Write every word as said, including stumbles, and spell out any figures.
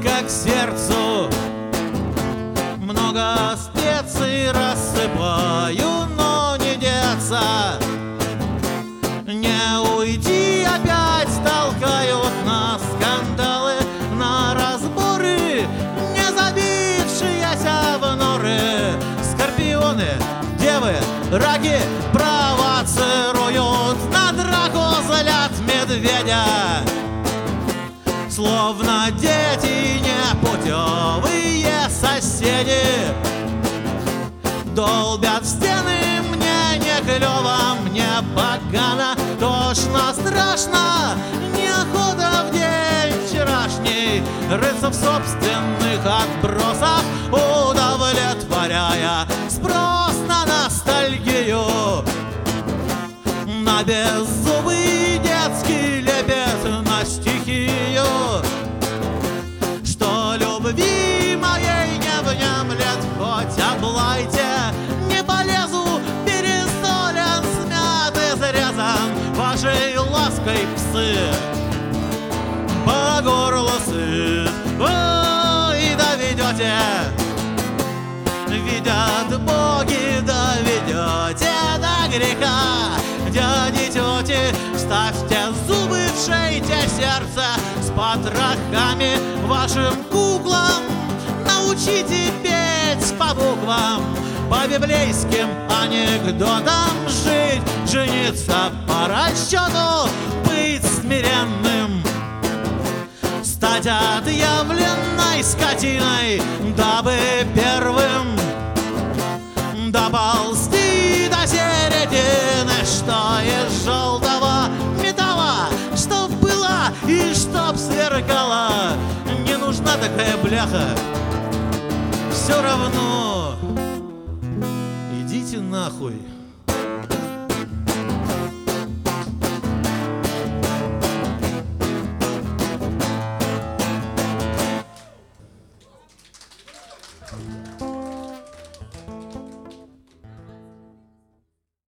близко к сердцу. Много специй рассыпаю, но не деться. Не уйти опять толкают на скандалы, на разборы, не забившиеся в норы. Скорпионы, девы, раки провоцируют, на драку злят медведя. Словно дети непутевые соседи долбят в стены, мне не клево, мне погано, тошно, страшно, неохота в день вчерашний рыться в собственных отбросах, удовлетворяя спрос на ностальгию, на беззубый детский лепет, на стихию, что любви моей не внемлет. Хоть облайте, не полезу, перестолен, смят и срезан вашей лаской псы. По горло сыт, ой, доведете, видят боги, доведете до греха. Дяди, тети, ставьте зубы, вшейте сердце с потрохами вашим куклам. Научите петь по буквам, по библейским анекдотам, жить, жениться по расчету, быть смиренным, стать отъявленной скотиной, дабы первым доползти до середины, что из желтого металла, чтоб было и чтоб сверкало. Не нужна такая бляха, все равно идите нахуй.